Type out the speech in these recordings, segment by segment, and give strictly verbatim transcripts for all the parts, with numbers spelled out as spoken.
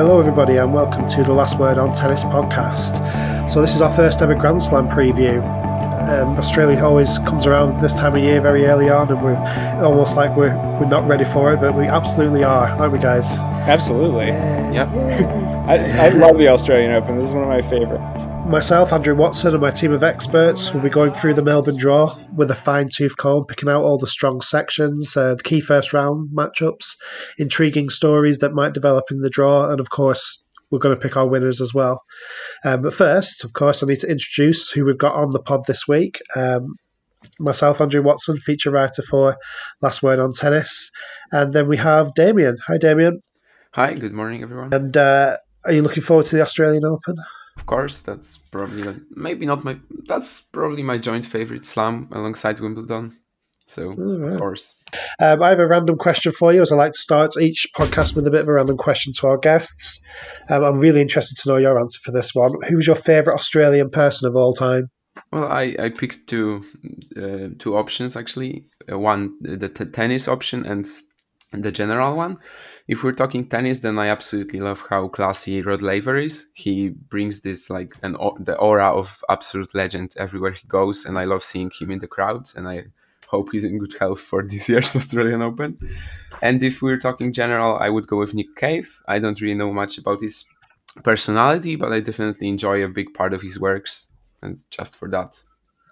Hello everybody and welcome to the Last Word on Tennis podcast. So this is our first ever Grand Slam preview. Um, Australia always comes around this time of year very early on and we're almost like we're we're not ready for it, but we absolutely are, aren't we guys? Absolutely. Yeah. Yep. I, I love the Australian Open. This is one of my favorites. Myself, Andrew Watson, and my team of experts will be going through the Melbourne draw with a fine-tooth comb, picking out all the strong sections, uh, the key first-round matchups, intriguing stories that might develop in the draw, and of course, we're going to pick our winners as well. Um, but first, of course, I need to introduce who we've got on the pod this week. Um, myself, Andrew Watson, feature writer for Last Word on Tennis, and then we have Damien. Hi, Damien. Hi, good morning, everyone. And uh, are you looking forward to the Australian Open? Of course, that's probably maybe not my. That's probably my joint favorite slam alongside Wimbledon. So, right. Of course. Um, I have a random question for you, as I like to start each podcast with a bit of a random question to our guests. Um, I'm really interested to know your answer for this one. Who's your favourite Australian person of all time? Well, I, I picked two uh, two options actually. Uh, one the t- tennis option and the general one. If we're talking tennis, then I absolutely love how classy Rod Laver is. He brings this like an the aura of absolute legend everywhere he goes, and I love seeing him in the crowd. And I hope he's in good health for this year's Australian Open. And if we're talking general, I would go with Nick Cave. I don't really know much about his personality, but I definitely enjoy a big part of his works, and just for that.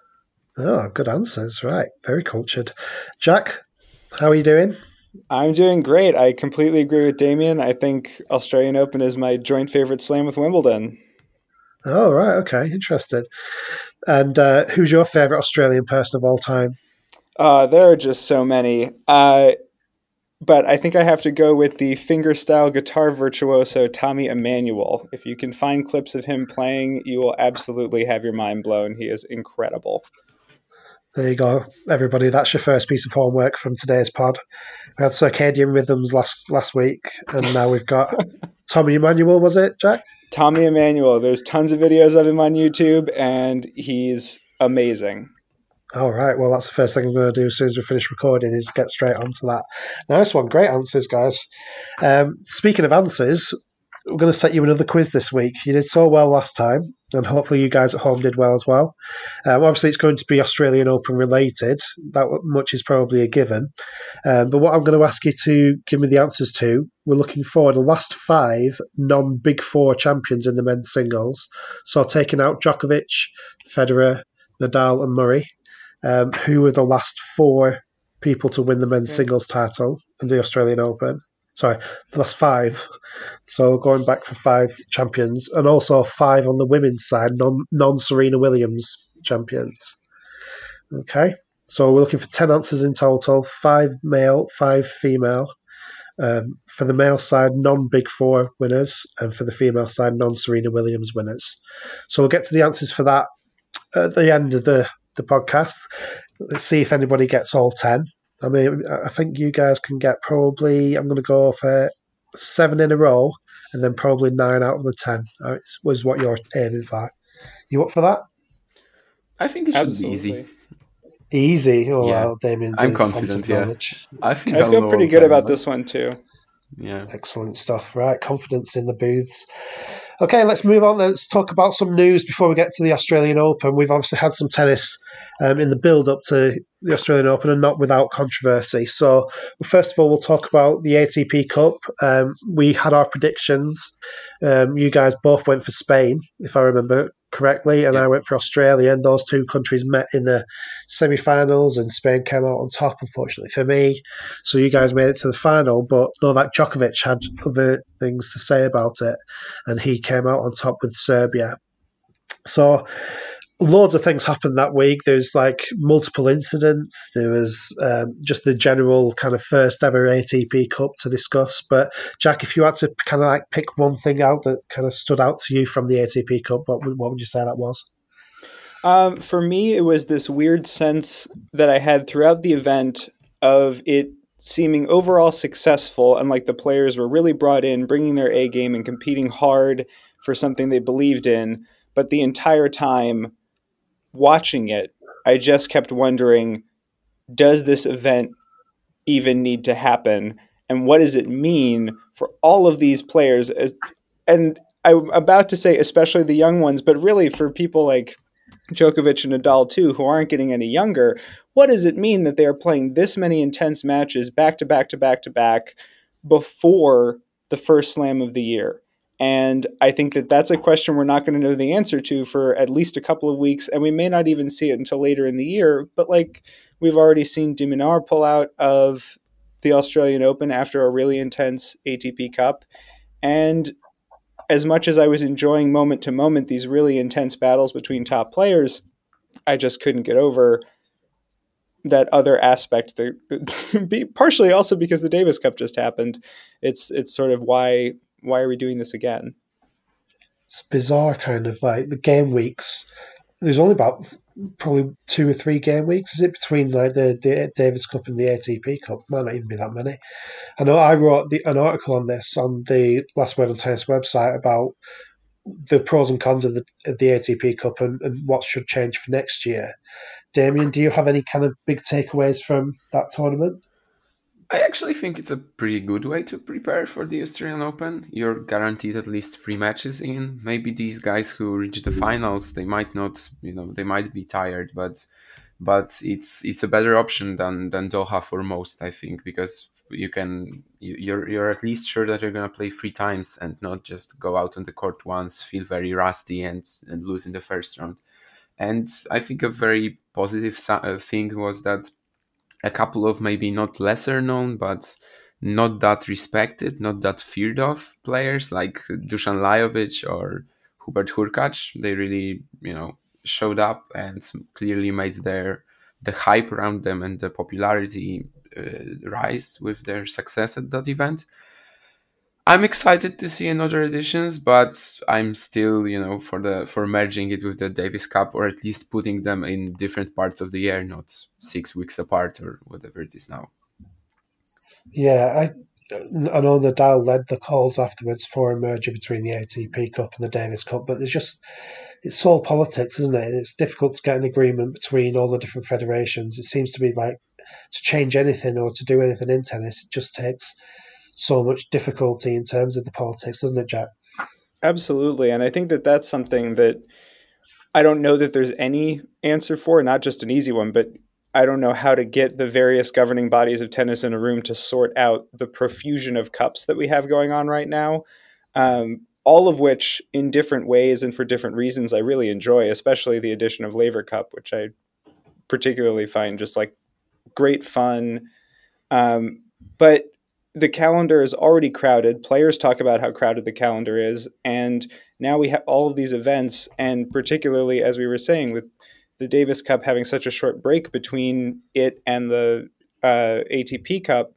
Oh, good answers. Right. Very cultured. Jack, how are you doing? I'm doing great. I completely agree with Damien. I think Australian Open is my joint favorite slam with Wimbledon. Oh, right. Okay. Interesting. And uh, who's your favourite Australian person of all time? Uh, there are just so many. Uh, but I think I have to go with the fingerstyle guitar virtuoso Tommy Emmanuel. If you can find clips of him playing, you will absolutely have your mind blown. He is incredible. There you go, everybody. That's your first piece of homework from today's pod. We had Circadian Rhythms last last week, and now we've got Tommy Emmanuel, was it, Jack? Tommy Emmanuel. There's tons of videos of him on YouTube, and he's amazing. All right. Well, that's the first thing I'm going to do as soon as we finish recording is get straight onto that. Nice one. Great answers, guys. Um, speaking of answers, we're going to set you another quiz this week. You did so well last time, and hopefully you guys at home did well as well. Um, obviously, it's going to be Australian Open related. That much is probably a given. Um, but what I'm going to ask you to give me the answers to, we're looking for the last five non-Big Four champions in the men's singles. So taking out Djokovic, Federer, Nadal and Murray. Um, who were the last four people to win the men's okay. singles title in the Australian Open? Sorry, the last five. So going back for five champions, and also five on the women's side, non non Serena Williams champions. Okay, so we're looking for ten answers in total: five male, five female. Um, for the male side, non-Big Four winners, and for the female side, non-Serena Williams winners. So we'll get to the answers for that at the end of the, the podcast. Let's see if anybody gets all ten. I mean, I think you guys can get probably, I'm going to go for seven in a row and then probably nine out of the ten. That was what you're aiming for. You up for that? I think it should Absolutely. be easy. Easy? Oh, yeah. well, Damien's I'm confident, yeah. I, think I feel pretty good about this one, too. Yeah. Excellent stuff, right? Confidence in the booths. Okay, let's move on. Let's talk about some news before we get to the Australian Open. We've obviously had some tennis um, in the build-up to the Australian Open and not without controversy. So first of all, we'll talk about the A T P Cup. Um, we had our predictions. Um, you guys both went for Spain, if I remember correctly, and yeah. I went for Australia, and those two countries met in the semi-finals, and Spain came out on top, unfortunately for me. So you guys made it to the final, but Novak Djokovic had other things to say about it, and he came out on top with Serbia. So loads of things happened that week. There's like multiple incidents. There was um, just the general kind of first ever A T P Cup to discuss. But Jack, if you had to kind of like pick one thing out that kind of stood out to you from the A T P Cup, what would, what would you say that was? Um, for me, it was this weird sense that I had throughout the event of it seeming overall successful, and like the players were really brought in, bringing their A game and competing hard for something they believed in. But the entire time watching it, I just kept wondering, does this event even need to happen? And what does it mean for all of these players? As and I'm about to say especially the young ones, but really for people like Djokovic and Nadal too, who aren't getting any younger, what does it mean that they are playing this many intense matches back to back to back to back before the first slam of the year? And I think that that's a question we're not going to know the answer to for at least a couple of weeks, and we may not even see it until later in the year. But like we've already seen de Minaur pull out of the Australian Open after a really intense A T P Cup. And as much as I was enjoying moment to moment these really intense battles between top players, I just couldn't get over that other aspect. That, partially also because the Davis Cup just happened. It's it's sort of why why are we doing this again? It's bizarre, kind of like the game weeks. There's only about probably two or three game weeks, is it, between like the, the Davis Cup and the A T P Cup? Might not even be that many. I know I wrote the, an article on this on the Last Word on Tennis website about the pros and cons of the, of the A T P Cup and, and what should change for next year. Damien, do you have any kind of big takeaways from that tournament? I actually think it's a pretty good way to prepare for the Australian Open. You're guaranteed at least three matches in. Maybe these guys who reach the finals, they might not, you know, they might be tired, but but it's it's a better option than than Doha for most, I think, because you can you, you're you're at least sure that you're gonna play three times and not just go out on the court once, feel very rusty and and lose in the first round. And I think a very positive thing was that a couple of maybe not lesser known, but not that respected, not that feared of players like Dusan Lajovic or Hubert Hurkacz, they really, you know, showed up and clearly made their the hype around them and the popularity uh, rise with their success at that event. I'm excited to see another editions, but I'm still, you know, for the for merging it with the Davis Cup, or at least putting them in different parts of the year, not six weeks apart or whatever it is now. Yeah, I I know Nadal led the calls afterwards for a merger between the A T P Cup and the Davis Cup, but there's just it's all politics, isn't it? It's difficult to get an agreement between all the different federations. It seems to be like to change anything or to do anything in tennis, it just takes so much difficulty in terms of the politics, doesn't it, Jack? Absolutely. And I think that that's something that I don't know that there's any answer for, not just an easy one, but I don't know how to get the various governing bodies of tennis in a room to sort out the profusion of cups that we have going on right now. Um, all of which in different ways and for different reasons I really enjoy, especially the addition of Laver Cup, which I particularly find just like great fun. Um, but the calendar is already crowded. Players talk about how crowded the calendar is. And now we have all of these events. And particularly, as we were saying, with the Davis Cup having such a short break between it and the uh, A T P Cup,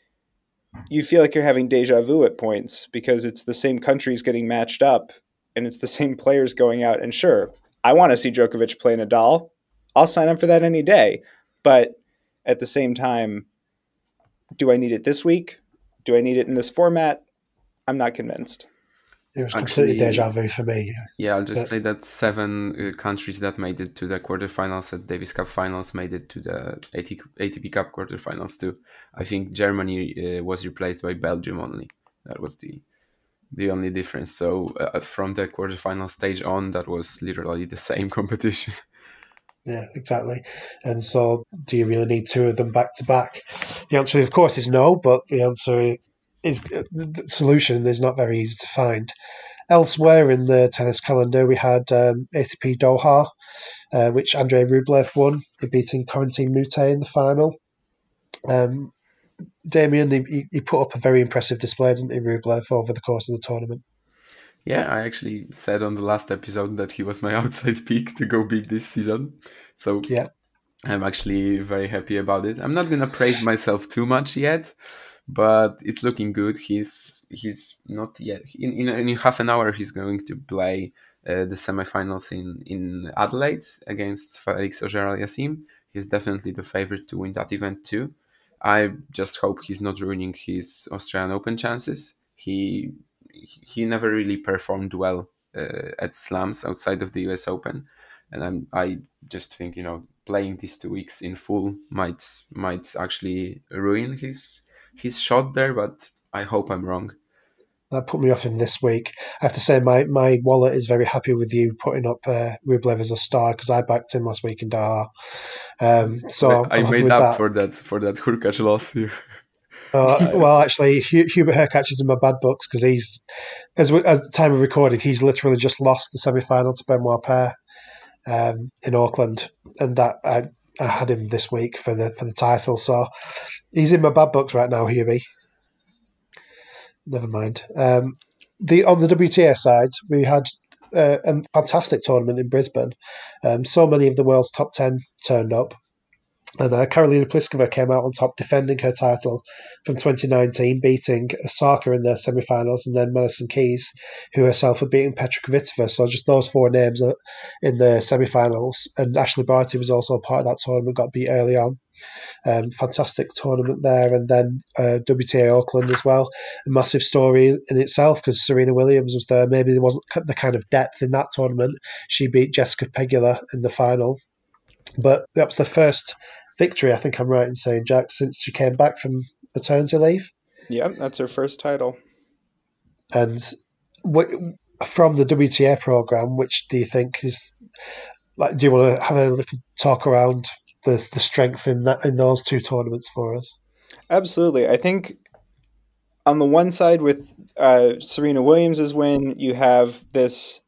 you feel like you're having deja vu at points because it's the same countries getting matched up and it's the same players going out. And sure, I want to see Djokovic play Nadal. I'll sign up for that any day. But at the same time, do I need it this week? Do I need it in this format? I'm not convinced. It was completely Actually, deja vu for me. Yeah, I'll just but, say that seven uh, countries that made it to the quarterfinals at Davis Cup finals made it to the A T P Cup quarterfinals too. I think Germany uh, was replaced by Belgium only. That was the the only difference. So uh, from the quarterfinal stage on, that was literally the same competition. Yeah, exactly. And so, do you really need two of them back to back? The answer, of course, is no. But the answer is the solution is not very easy to find. Elsewhere in the tennis calendar, we had um, A T P Doha, uh, which Andrei Rublev won, beating Corentin Moutet in the final. Um, Damien, he, he put up a very impressive display, didn't he, Rublev, over the course of the tournament? Yeah, I actually said on the last episode that he was my outside pick to go big this season. So yeah, I'm actually very happy about it. I'm not going to praise myself too much yet, but it's looking good. He's he's not yet. In, in, in half an hour, he's going to play uh, the semifinals in, in Adelaide against Felix Auger-Aliassime. He's definitely the favorite to win that event too. I just hope he's not ruining his Australian Open chances. He he never really performed well uh, at slams outside of the U S Open, and I'm, I just think, you know, playing these two weeks in full might might actually ruin his his shot there. But I hope I'm wrong. that put me off him this week. I have to say, my, my wallet is very happy with you putting up uh, Rublev as a star because I backed him last week in Doha. Um, so I I'm happy made with up that. for that for that Hurkacz loss here. Uh, well, actually, Hubert Hurkacz is in my bad books because he's, as we, at the time of recording, he's literally just lost the semi-final to Benoit Paire um, in Auckland, and that I, I had him this week for the for the title. So he's in my bad books right now, Hubie. Never mind. Um, the on the W T A side, we had uh, a fantastic tournament in Brisbane. Um, so many of the world's top ten turned up. And uh, Karolina Pliskova came out on top, defending her title from twenty nineteen, beating Osaka in the semi-finals, and then Madison Keys, who herself had beaten Petra Kvitova. So just those four names in the semi-finals. And Ashley Barty was also part of that tournament, got beat early on. Um, fantastic tournament there. And then uh, W T A Auckland as well. A massive story in itself because Serena Williams was there. Maybe there wasn't the kind of depth in that tournament. She beat Jessica Pegula in the final. But that was the first victory, I think I'm right in saying, Jack, since she came back from maternity leave. Yep, that's her first title. And w- from the W T A program, which do you think is like? Do you want to have a little talk around the the strength in that in those two tournaments for us? Absolutely. I think on the one side with uh, Serena Williams' win, you have this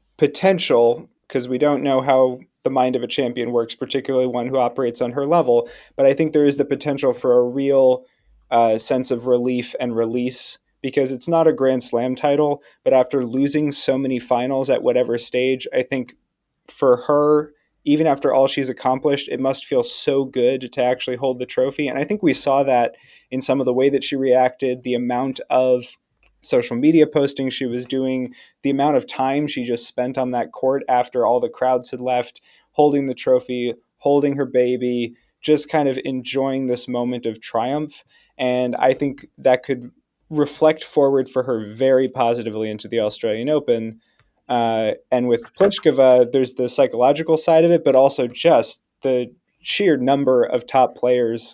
potential, because we don't know how the mind of a champion works, particularly one who operates on her level. But I think there is the potential for a real uh, sense of relief and release, because it's not a Grand Slam title, but after losing so many finals at whatever stage, I think for her, even after all she's accomplished, it must feel so good to actually hold the trophy. And I think we saw that in some of the way that she reacted, the amount of social media posting she was doing, the amount of time she just spent on that court after all the crowds had left, holding the trophy, holding her baby, just kind of enjoying this moment of triumph. And I think that could reflect forward for her very positively into the Australian Open. Uh, and with Pliskova, there's the psychological side of it, but also just the sheer number of top players,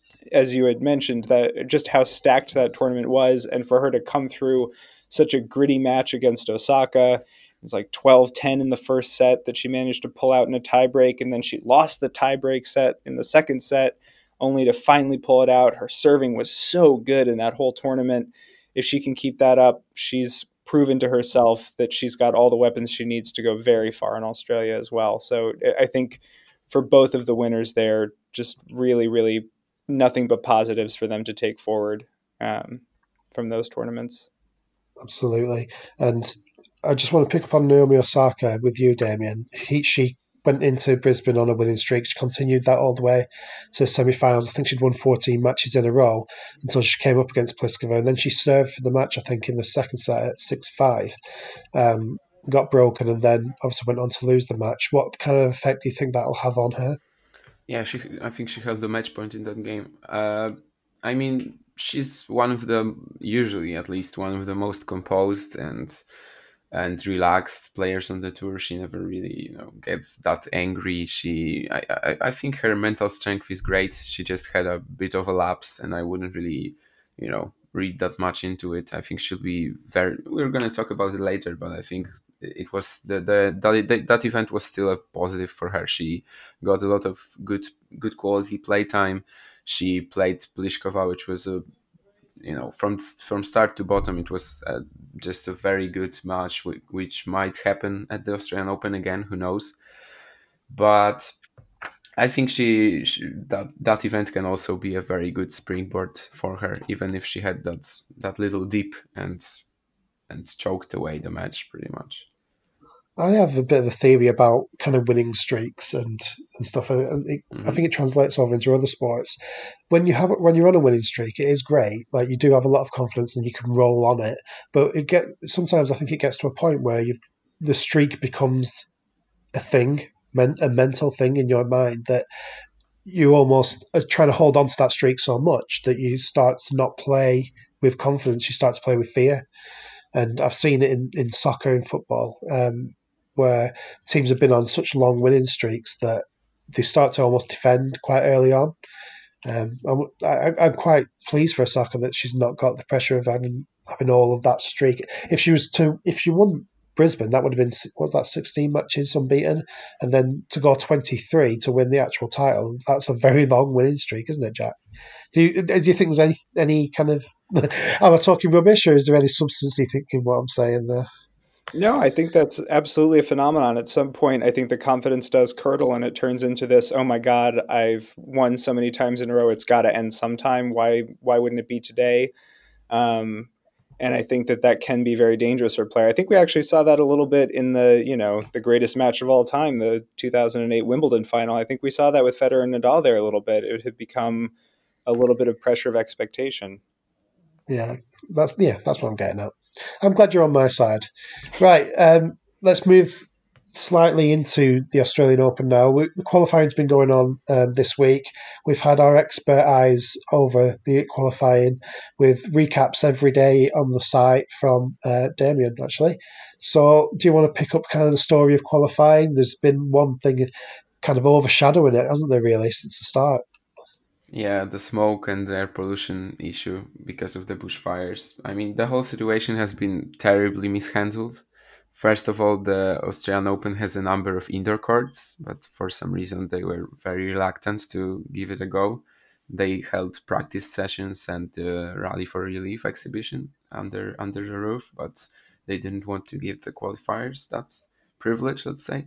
as you had mentioned, that just how stacked that tournament was, and for her to come through such a gritty match against Osaka. It was like twelve ten in the first set that she managed to pull out in a tiebreak, and then she lost the tiebreak set in the second set, only to finally pull it out. Her serving was so good in that whole tournament. If she can keep that up, she's proven to herself that she's got all the weapons she needs to go very far in Australia as well. So I think for both of the winners there, just really, really nothing but positives for them to take forward um, from those tournaments. Absolutely. And I just want to pick up on Naomi Osaka with you, Damien. He, she went into Brisbane on a winning streak. She continued that all the way to semi-finals. I think she'd won fourteen matches in a row until she came up against Pliskova. And then she served for the match, I think, in the second set at six five. Um, got broken and then obviously went on to lose the match. What kind of effect do you think that'll have on her? Yeah, she. I think she held the match point in that game. Uh, I mean, she's one of the, usually at least, one of the most composed and and relaxed players on the tour. She never really, you know, gets that angry. She, I, I, I think her mental strength is great. She just had a bit of a lapse, and I wouldn't really, you know, read that much into it. I think she'll be very. We're gonna talk about it later, but I think it was the the that, that event was still a positive for her. She got a lot of good good quality play time. She played Pliskova, which was a, you know, from from start to bottom, it was uh, just a very good match, which, which might happen at the Australian Open again. Who knows? But I think she, she that that event can also be a very good springboard for her, even if she had that that little dip and and choked away the match pretty much. I have a bit of a theory about kind of winning streaks and, and stuff. And it, mm-hmm. I think it translates over into other sports. When you have when you're on a winning streak, it is great. Like you do have a lot of confidence and you can roll on it. But it get sometimes I think it gets to a point where you the streak becomes a thing, a mental thing in your mind that you almost are trying to hold on to that streak so much that you start to not play with confidence. You start to play with fear. And I've seen it in, in soccer and football. Um, where teams have been on such long winning streaks that they start to almost defend quite early on. Um, I'm, I, I'm quite pleased for Osaka that she's not got the pressure of having having all of that streak. If she was to, if she won Brisbane, that would have been, what was that, sixteen matches unbeaten, and then to go twenty-three to win the actual title. That's a very long winning streak, isn't it, Jack? Do you do you think there's any any kind of am I talking rubbish, or is there any substance you think in what I'm saying there? No, I think that's absolutely a phenomenon. At some point, I think the confidence does curdle and it turns into this, oh my God, I've won so many times in a row, it's got to end sometime. Why why wouldn't it be today? Um, and I think that that can be very dangerous for a player. I think we actually saw that a little bit in the, you know, the greatest match of all time, the two thousand eight Wimbledon final. I think we saw that with Federer and Nadal there a little bit. It had become a little bit of pressure of expectation. Yeah, that's yeah, that's what I'm getting at. I'm glad you're on my side. Right, um, let's move slightly into the Australian Open now. We, the qualifying's been going on um, this week. We've had our expert eyes over the qualifying with recaps every day on the site from uh, Damien, actually. So do you want to pick up kind of the story of qualifying? There's been one thing kind of overshadowing it, hasn't there, really, since the start? Yeah, the smoke and the air pollution issue because of the bushfires. I mean, the whole situation has been terribly mishandled. First of all, the Australian Open has a number of indoor courts, but for some reason they were very reluctant to give it a go. They held practice sessions and the Rally for Relief exhibition under under the roof, but they didn't want to give the qualifiers that privilege, let's say.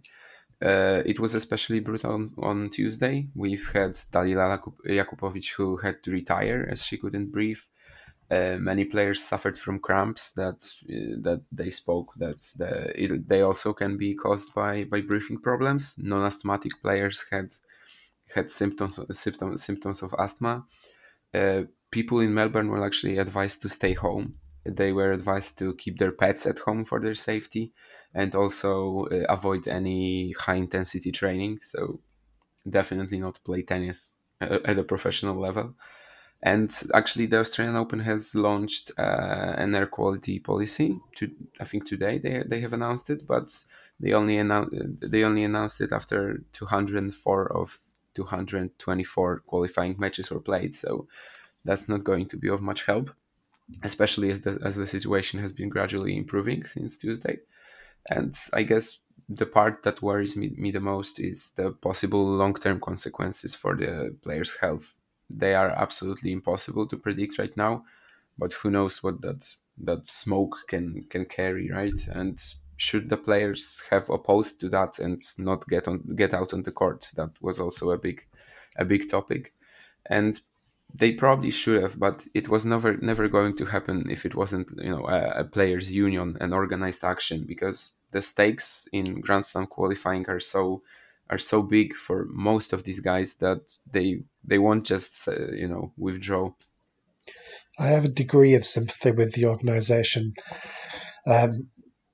Uh, it was especially brutal on, on Tuesday. We've had Dalila Jakupovic who had to retire as she couldn't breathe. Uh, many players suffered from cramps that uh, that they spoke that the, it, they also can be caused by, by breathing problems. Non-asthmatic players had had symptoms symptoms symptoms of asthma. Uh, people in Melbourne were actually advised to stay home. They were advised to keep their pets at home for their safety and also uh, avoid any high intensity training. So definitely not play tennis at, at a professional level. And actually, the Australian Open has launched uh, an air quality policy. To, I think today they they have announced it, but they only announced they only announced it after two hundred four of two hundred twenty-four qualifying matches were played. So that's not going to be of much help, especially as the as the situation has been gradually improving since Tuesday. And I guess the part that worries me, me the most is the possible long-term consequences for the players' health. They are absolutely impossible to predict right now, but who knows what that that smoke can can carry, right? And should the players have opposed to that and not get on get out on the court, that was also a big a big topic. And they probably should have, but it was never never going to happen if it wasn't, you know, a, a players' union and organized action, because the stakes in Grand Slam qualifying are so are so big for most of these guys that they they won't just uh, you know withdraw. I have a degree of sympathy with the organisation. Um,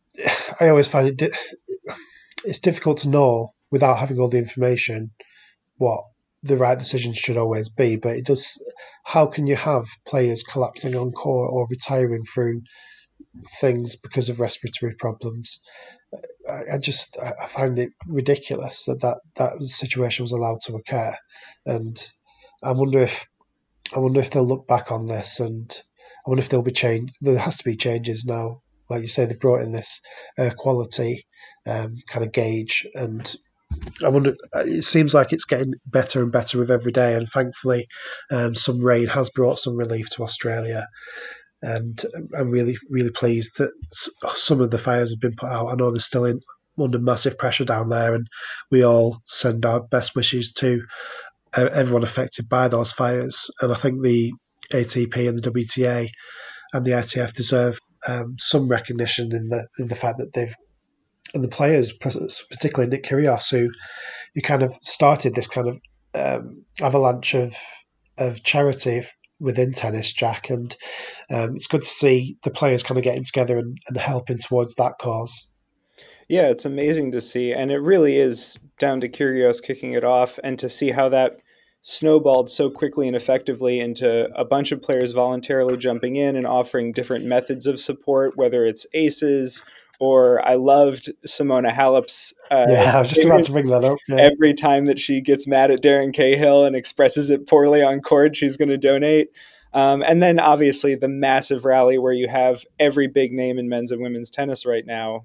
I always find it di- it's difficult to know without having all the information what the right decision should always be. But it does. How can you have players collapsing on court or retiring through things because of respiratory problems? I, I just I find it ridiculous that, that that situation was allowed to occur, and I wonder if I wonder if they'll look back on this, and I wonder if there'll be change. There has to be changes now. Like you say, they brought in this uh, quality um, kind of gauge, and I wonder. It seems like it's getting better and better with every day, and thankfully, um, some rain has brought some relief to Australia. And I'm really, really pleased that some of the fires have been put out. I know they're still in under massive pressure down there, and we all send our best wishes to everyone affected by those fires. And I think the A T P and the W T A and the I T F deserve um, some recognition in the in the fact that they've, and the players, particularly Nick Kyrgios, who you kind of started this kind of um, avalanche of of charity within tennis, Jack, and um, it's good to see the players kind of getting together and, and helping towards that cause. Yeah, it's amazing to see, and it really is down to Kyrgios kicking it off, and to see how that snowballed so quickly and effectively into a bunch of players voluntarily jumping in and offering different methods of support, whether it's aces or I loved Simona Halep's. Uh, yeah, I was just about to bring that up. Yeah. Every time that she gets mad at Darren Cahill and expresses it poorly on court, she's going to donate. Um, and then obviously the massive rally where you have every big name in men's and women's tennis right now,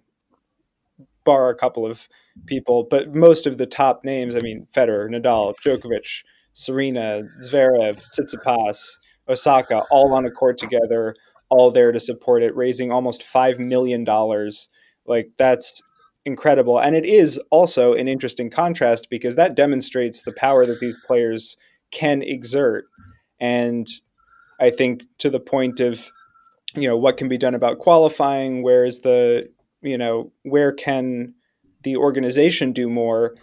bar a couple of people, but most of the top names, I mean, Federer, Nadal, Djokovic, Serena, Zverev, Tsitsipas, Osaka, all on a court together, all there to support it, raising almost five million dollars. Like, that's incredible. And it is also an interesting contrast because that demonstrates the power that these players can exert. And I think to the point of, you know, what can be done about qualifying, where is the, you know, where can the organization do more?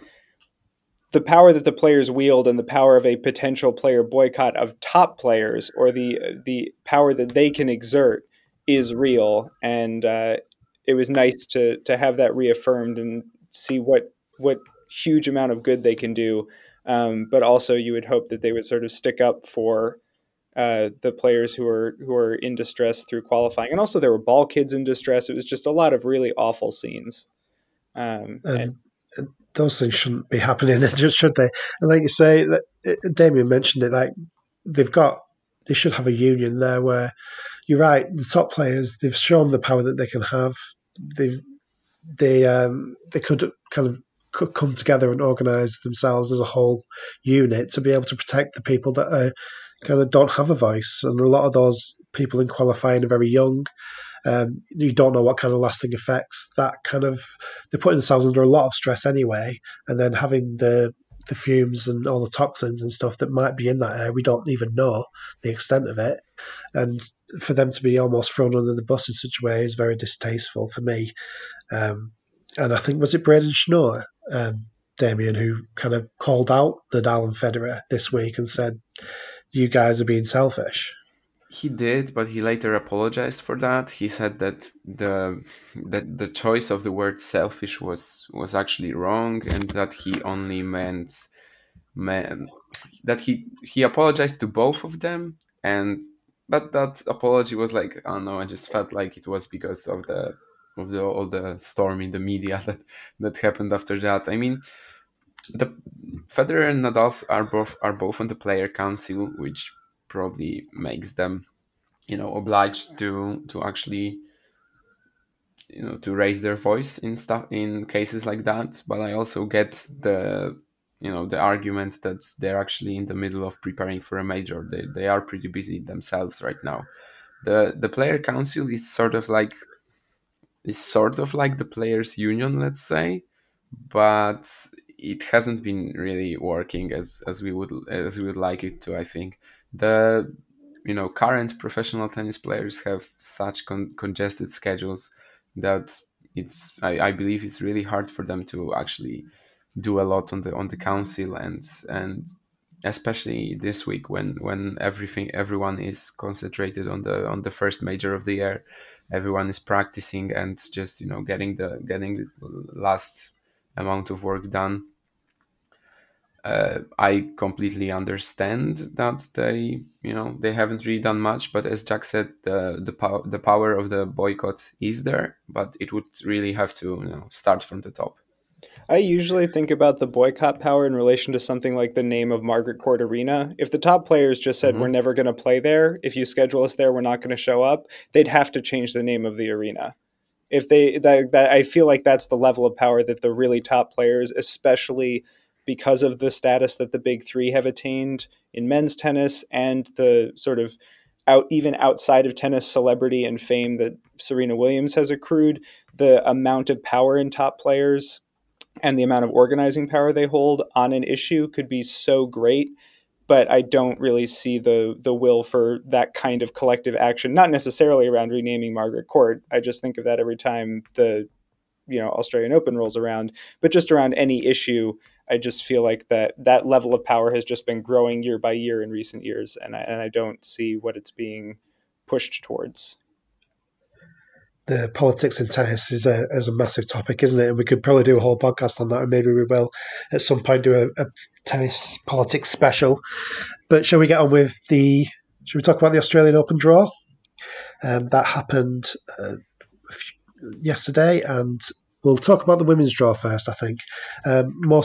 The power that the players wield and the power of a potential player boycott of top players, or the the power that they can exert, is real. And uh, it was nice to to have that reaffirmed and see what what huge amount of good they can do. Um, but also, you would hope that they would sort of stick up for uh, the players who are who are in distress through qualifying. And also, there were ball kids in distress. It was just a lot of really awful scenes. Um, and, And those things shouldn't be happening, should they? And like you say, that Damien mentioned it, like they've got, they should have a union there where, you're right, the top players, they've shown the power that they can have. They've, they um, they could kind of come together and organise themselves as a whole unit to be able to protect the people that are, kind of don't have a voice. And a lot of those people in qualifying are very young. Um, you don't know what kind of lasting effects that kind of, they're putting themselves under a lot of stress anyway, and then having the the fumes and all the toxins and stuff that might be in that air, we don't even know the extent of it, and for them to be almost thrown under the bus in such a way is very distasteful for me. Um, and I think, was it Braden Schnorr, um, Damien, who kind of called out Nadal and Federer this week and said, you guys are being selfish? He did, but he later apologized for that. He said that the that the choice of the word selfish was was actually wrong, and that he only meant, meant that he he apologized to both of them, and but that apology was like, I don't know, I just felt like it was because of the of the all the storm in the media that that happened after that. I mean, the Federer and Nadal are both are both on the player council, which probably makes them, you know, obliged to to actually, you know, to raise their voice in stuff in cases like that. But I also get the, you know, the argument that they're actually in the middle of preparing for a major. They they are pretty busy themselves right now. The the player council is sort of like is sort of like the players union, let's say, but it hasn't been really working as as we would as we would like it to. I think the, you know, current professional tennis players have such con- congested schedules that it's I, I believe it's really hard for them to actually do a lot on the on the council, and and especially this week when when everything everyone is concentrated on the on the first major of the year. Everyone is practicing and just, you know, getting the getting the last amount of work done. uh, I completely understand that they, you know, they haven't really done much. But as Jack said, the the, pow- the power of the boycott is there, but it would really have to, you know, start from the top. I usually think about the boycott power in relation to something like the name of Margaret Court Arena. If the top players just said, Mm-hmm. we're never going to play there, if you schedule us there, we're not going to show up, they'd have to change the name of the arena. If they that, that I feel like that's the level of power that the really top players, especially because of the status that the big three have attained in men's tennis, and the sort of out even outside of tennis celebrity and fame that Serena Williams has accrued, the amount of power in top players and the amount of organizing power they hold on an issue could be so great. But I don't really see the the will for that kind of collective action, not necessarily around renaming Margaret Court. I just think of that every time the, you know, Australian Open rolls around, but just around any issue. I just feel like that that level of power has just been growing year by year in recent years, and I, and I don't see what it's being pushed towards. The politics in tennis is a, is a massive topic, isn't it? And we could probably do a whole podcast on that, and maybe we will at some point do a, a tennis politics special. But shall we get on with the? Should we talk about the Australian Open draw? Um, that happened uh, yesterday, and we'll talk about the women's draw first. I think um, most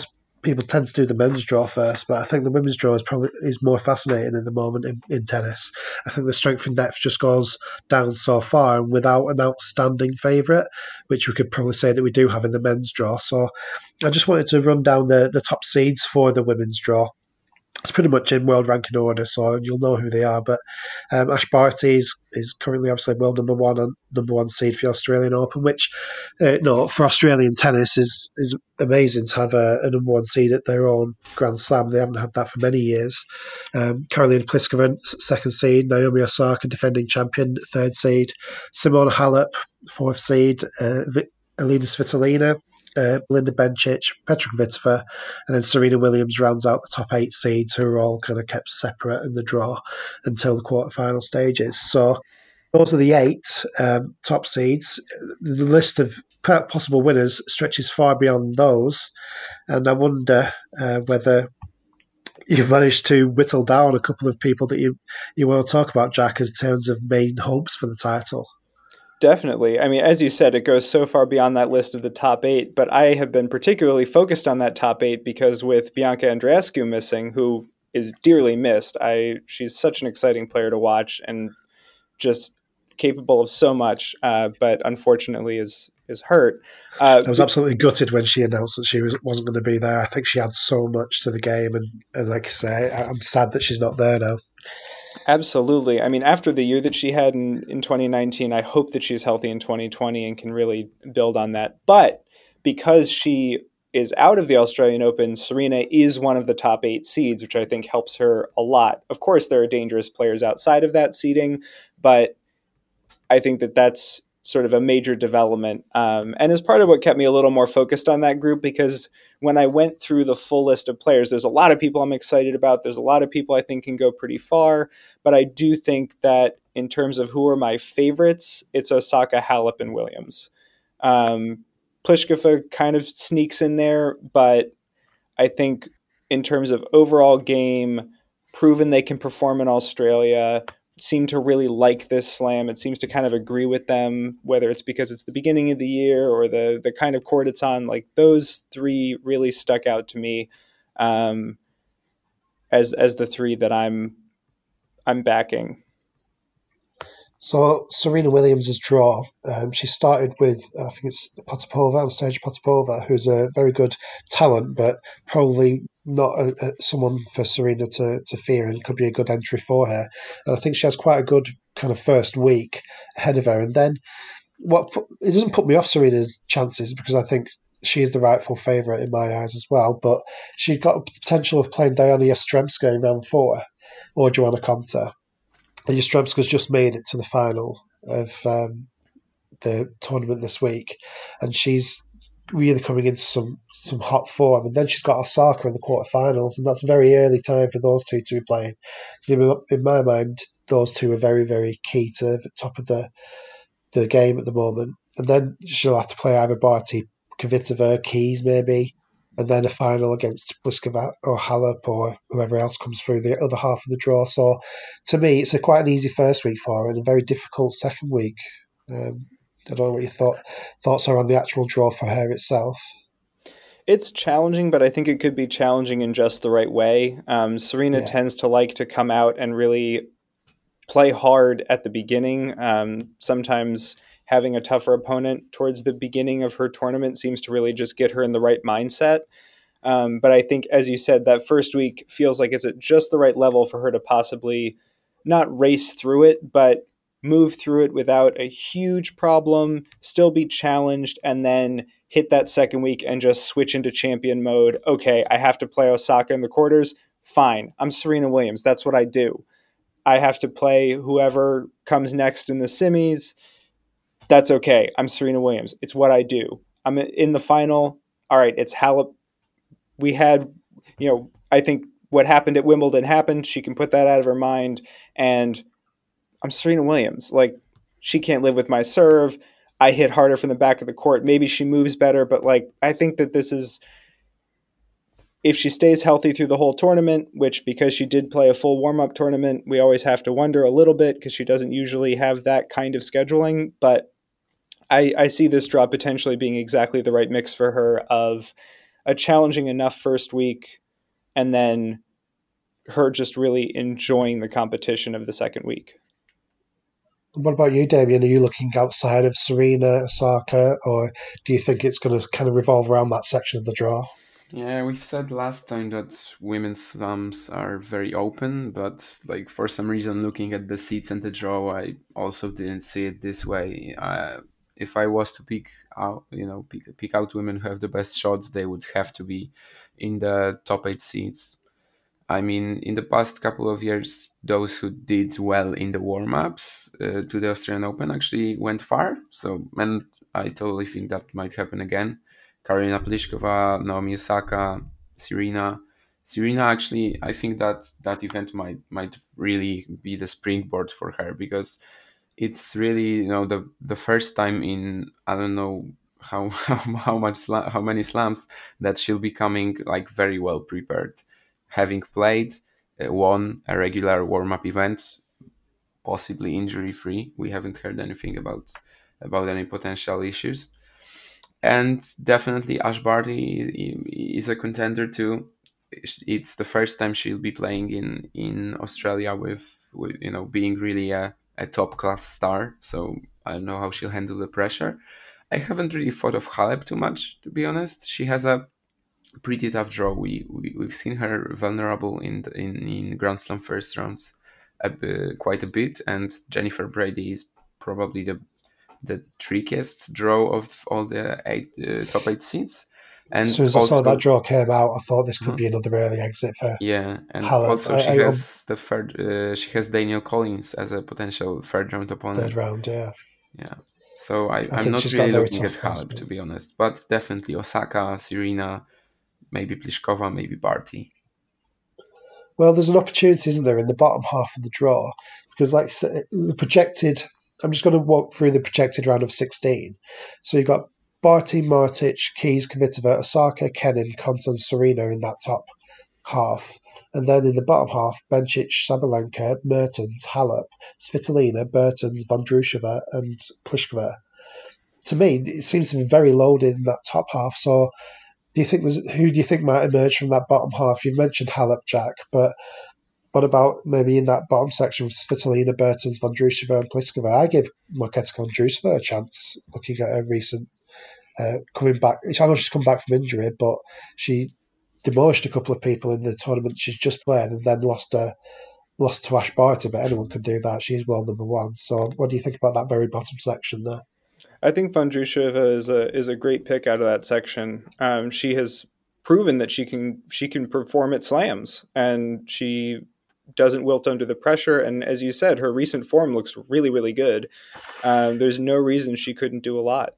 people tend to do the men's draw first, but I think the women's draw is probably is more fascinating at the moment in, in tennis. I think the strength and depth just goes down so far, and without an outstanding favourite, which we could probably say that we do have in the men's draw. So I just wanted to run down the, the top seeds for the women's draw. It's pretty much in world ranking order, so you'll know who they are. But um, Ash Barty is, is currently obviously world number one and number one seed for the Australian Open, which uh, no for Australian tennis is is amazing to have a, a number one seed at their own Grand Slam. They haven't had that for many years. Um, Karolina Pliskova, second seed. Naomi Osaka, defending champion, third seed. Simona Halep, fourth seed. Uh, Alina Svitolina. Uh, Belinda Bencic, Petra Kvitova, and then Serena Williams rounds out the top eight seeds, who are all kind of kept separate in the draw until the quarterfinal stages. So those are the eight um, top seeds. The list of possible winners stretches far beyond those, and I wonder uh, whether you've managed to whittle down a couple of people that you you want to talk about, Jack, as terms of main hopes for the title. Definitely. I mean, as you said, it goes so far beyond that list of the top eight, but I have been particularly focused on that top eight because with Bianca Andreescu missing, who is dearly missed, I she's such an exciting player to watch and just capable of so much, uh, but unfortunately is is hurt. Uh, I was absolutely gutted when she announced that she was, wasn't going to be there. I think she had so much to the game, and, and like I say, I'm sad that she's not there now. Absolutely. I mean, after the year that she had in, in twenty nineteen, I hope that she's healthy in twenty twenty and can really build on that. But because she is out of the Australian Open, Serena is one of the top eight seeds, which I think helps her a lot. Of course, there are dangerous players outside of that seeding, but I think that that's sort of a major development. Um, and is part of what kept me a little more focused on that group, because when I went through the full list of players, there's a lot of people I'm excited about. There's a lot of people I think can go pretty far, but I do think that in terms of who are my favorites, it's Osaka, Halep, and Williams. Um, Pliskova kind of sneaks in there, but I think in terms of overall game, proven they can perform in Australia, seem to really like this slam. It seems to kind of agree with them, whether it's because it's the beginning of the year or the the kind of court it's on. Like those three really stuck out to me um, as as the three that I'm I'm backing. So Serena Williams' draw, um, she started with, I think it's Potapova, Anastasia Potapova, who's a very good talent, but probably not a, a, someone for Serena to, to fear, and could be a good entry for her. And I think she has quite a good kind of first week ahead of her. And then what it doesn't put me off Serena's chances, because I think she is the rightful favourite in my eyes as well. But she's got the potential of playing Diana Yastremska in round four, or Joanna Konta. And Yastremska's just made it to the final of um, the tournament this week, and she's really coming into some, some hot form. And then she's got Osaka in the quarterfinals, and that's a very early time for those two to be playing. Because in my mind, those two are very, very key to the top of the the game at the moment. And then she'll have to play either Barty, Kvitova, Keys maybe, and then a final against Pliskova or Halep or whoever else comes through the other half of the draw. So to me, it's a quite an easy first week for her and a very difficult second week. Um, I don't know what your thought, thoughts are on the actual draw for her itself. It's challenging, but I think it could be challenging in just the right way. Um, Serena yeah. tends to like to come out and really play hard at the beginning. Um, sometimes having a tougher opponent towards the beginning of her tournament seems to really just get her in the right mindset. Um, but I think, as you said, that first week feels like it's at just the right level for her to possibly not race through it, but move through it without a huge problem, still be challenged, and then hit that second week and just switch into champion mode. Okay, I have to play Osaka in the quarters. Fine. I'm Serena Williams. That's what I do. I have to play whoever comes next in the semis. That's okay. I'm Serena Williams. It's what I do. I'm in the final. All right, it's Halep. We had, you know, I think what happened at Wimbledon happened. She can put that out of her mind. And I'm Serena Williams. Like, she can't live with my serve. I hit harder from the back of the court. Maybe she moves better, but like, I think that this is, if she stays healthy through the whole tournament, which because she did play a full warm-up tournament, we always have to wonder a little bit because she doesn't usually have that kind of scheduling. But I, I see this draw potentially being exactly the right mix for her of a challenging enough first week, and then her just really enjoying the competition of the second week. What about you, Damien? Are you looking outside of Serena, Osaka, or do you think it's going to kind of revolve around that section of the draw? Yeah, we've said last time that women's slams are very open, but like for some reason, looking at the seats and the draw, I also didn't see it this way. Uh, if I was to pick out, you know, pick, pick out women who have the best shots, they would have to be in the top eight seats. I mean, in the past couple of years, those who did well in the warm-ups uh, to the Australian Open actually went far. So, and I totally think that might happen again. Karolina Pliskova, Naomi Osaka, Serena. Serena, actually, I think that that event might might really be the springboard for her, because it's really, you know, the the first time in, I don't know how how, how much sla- how many slams that she'll be coming like very well prepared, having played, uh, won a regular warm-up event, possibly injury-free. We haven't heard anything about about any potential issues. And definitely Ash Barty is, is a contender too. It's the first time she'll be playing in, in Australia with, with, you know, being really a, a top class star. So I don't know how she'll handle the pressure. I haven't really thought of Halep too much, to be honest. She has a pretty tough draw. We, we we've seen her vulnerable in the, in in Grand Slam first rounds a bit, quite a bit, and Jennifer Brady is probably the the trickiest draw of all the eight uh, top eight seeds. And as soon as I also, saw that draw came out, I thought this could uh, be another early exit for yeah, and Halep. also I, she I, has the third. Uh, she has Daniel Collins as a potential third round opponent. third round, yeah. Yeah. So I, I I'm think not she's got a really very looking at tough Halep, prospect. to be honest, but definitely Osaka, Serena, maybe Pliskova, maybe Barty. Well, there's an opportunity, isn't there, in the bottom half of the draw? Because, like I said, the projected, I'm just going to walk through the projected round of sixteen. So you've got Barty, Martic, Keys, Kvitova, Osaka, Kenin, Konta, Serena in that top half. And then in the bottom half, Bencic, Sabalenka, Mertens, Halep, Svitolina, Bertens, Vondrushova, and Pliskova. To me, it seems to be very loaded in that top half. So do you think there's who do you think might emerge from that bottom half? You've mentioned Halep, Jack, but what about maybe in that bottom section with Svitolina, Bertens, Vondrushova, and Pliskova? I gave Marketa Vondrushova a chance looking at her recent uh, coming back. I know she's come back from injury, but she demolished a couple of people in the tournament she's just played and then lost a lost to Ash Barty, but anyone can do that. She's world number one. So what do you think about that very bottom section there? I think Vondrushova is a is a great pick out of that section. Um, she has proven that she can she can perform at slams, and she doesn't wilt under the pressure. And as you said, her recent form looks really really good. Um, there's no reason she couldn't do a lot.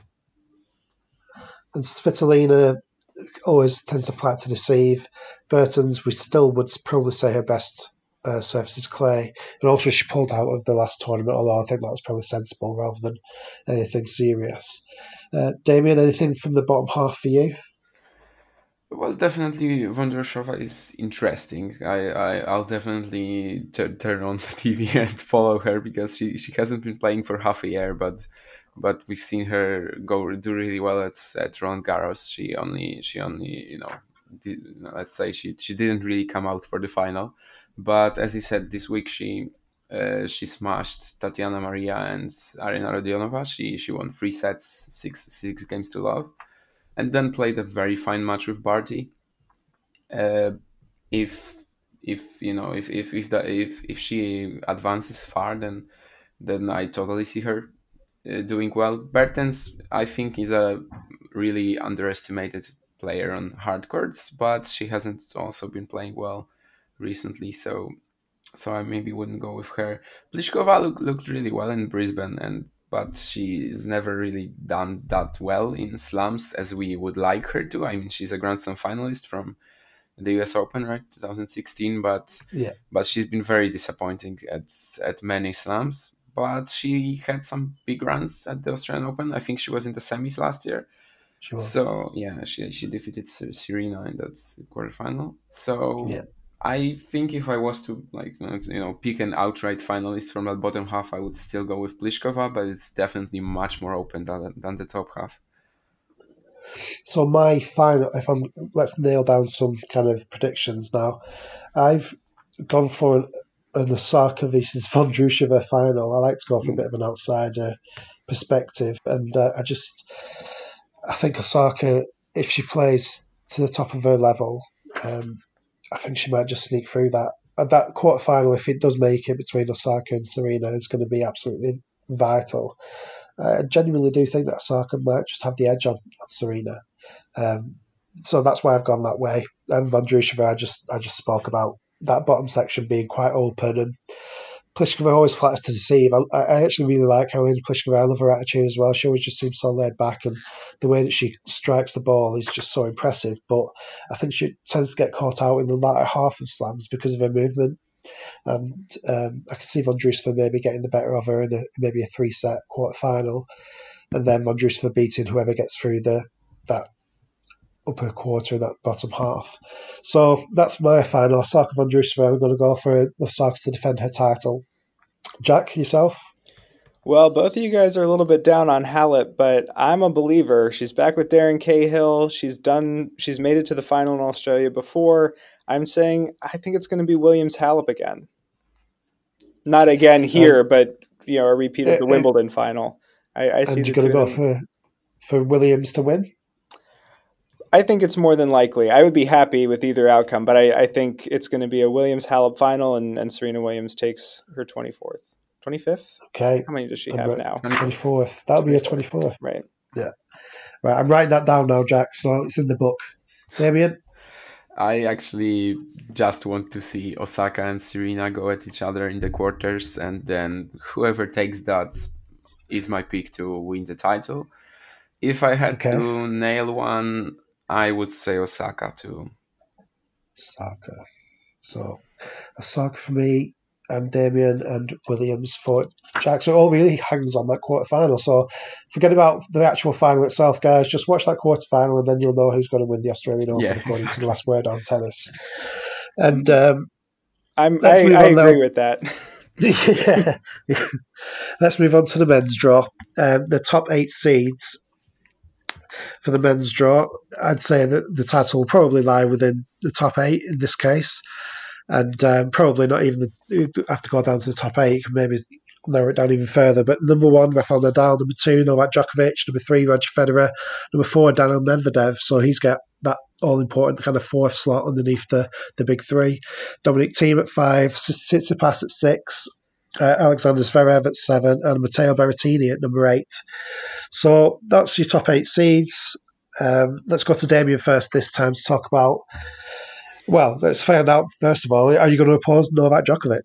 And Svitolina always tends to flat to deceive. Bertens, we still would probably say her best uh, surface is clay. And also, she pulled out of the last tournament, although I think that was probably sensible rather than anything serious. Uh, Damien, anything from the bottom half for you? Well, definitely Vondrushova is interesting. I, I I'll definitely t- turn on the T V and follow her, because she, she hasn't been playing for half a year, but but we've seen her go do really well at at Roland Garros. She only she only you know did, let's say she she didn't really come out for the final, but as you said, this week she. Uh, she smashed Tatiana Maria and Arina Rodionova. She she won three sets, six six games to love, and then played a very fine match with Barty. Uh, if if you know if if if that if if she advances far, then then I totally see her uh, doing well. Bertens, I think, is a really underestimated player on hard courts, but she hasn't also been playing well recently, so so I maybe wouldn't go with her. Pliskova look, looked really well in Brisbane, and but she's never really done that well in slams as we would like her to. I mean, she's a Grand Slam finalist from the U S Open, right, twenty sixteen, but Yeah. but she's been very disappointing at at many slams. But she had some big runs at the Australian Open. I think she was in the semis last year. She was. So yeah, she she defeated Serena in that quarterfinal. So Yeah. I think if I was to like you know pick an outright finalist from that bottom half, I would still go with Pliskova, but it's definitely much more open than than the top half. So my final, if I'm, let's nail down some kind of predictions now. I've gone for an, an Osaka versus Vondrushova final. I like to go for a bit of an outsider perspective, and uh, I just, I think Osaka, if she plays to the top of her level, um, I think she might just sneak through that. And that quarter final, if it does make it between Osaka and Serena, is going to be absolutely vital. I genuinely do think that Osaka might just have the edge on, on Serena. Um, so that's why I've gone that way. And Vondrushova, I just I just spoke about that bottom section being quite open, and Pliskova always flatters to deceive. I, I actually really like Karolina Pliskova. I love her attitude as well. She always just seems so laid back, and the way that she strikes the ball is just so impressive. But I think she tends to get caught out in the latter half of slams because of her movement. And um, I can see Vondrushova maybe getting the better of her in a, maybe a three-set quarter final, and then Vondrushova beating whoever gets through the that upper quarter in that bottom half. So that's my final. Osaka Vondrushova. I'm going to go for Osaka to defend her title. Jack, yourself? Well, both of you guys are a little bit down on Halep, but I'm a believer. She's back with Darren Cahill. She's done. She's made it to the final in Australia before. I'm saying I think it's going to be Williams Halep again. Not again here, um, but you know, a repeat of the uh, Wimbledon final. I, I see. And you're going to go for for Williams to win? I think it's more than likely. I would be happy with either outcome, but I, I think it's going to be a Williams Halep final, and, and Serena Williams takes her twenty-fourth. twenty-fifth? Okay. How many does she I'm have right. now? twenty-fourth. That'll be a twenty-fourth. Right. Yeah. Right. I'm writing that down now, Jack, so it's in the book. Damien? I actually just want to see Osaka and Serena go at each other in the quarters, and then whoever takes that is my pick to win the title. If I had okay. to nail one, I would say Osaka too. Osaka. So, Osaka for me, and Damien and Williams for Jack. So it all really hangs on that quarter final. So forget about the actual final itself, guys. Just watch that quarter final, and then you'll know who's going to win the Australian Open, yeah, according exactly. to the last word on tennis. And um, I'm, I, I agree now. with that. yeah. Let's move on to the men's draw. Um, the top eight seeds for the men's draw, I'd say that the title will probably lie within the top eight in this case. And um, probably not even the, have to go down to the top eight, maybe narrow it down even further. But number one, Rafael Nadal. Number two, Novak Djokovic. Number three, Roger Federer. Number four, Daniil Medvedev. So he's got that all-important kind of fourth slot underneath the, the big three. Dominic Thiem at five, Tsitsipas at six, uh, Alexander Zverev at seven, and Matteo Berrettini at number eight. So that's your top eight seeds. Um, let's go to Damien first this time to talk about. Well, let's find out, first of all, are you going to oppose Novak Djokovic?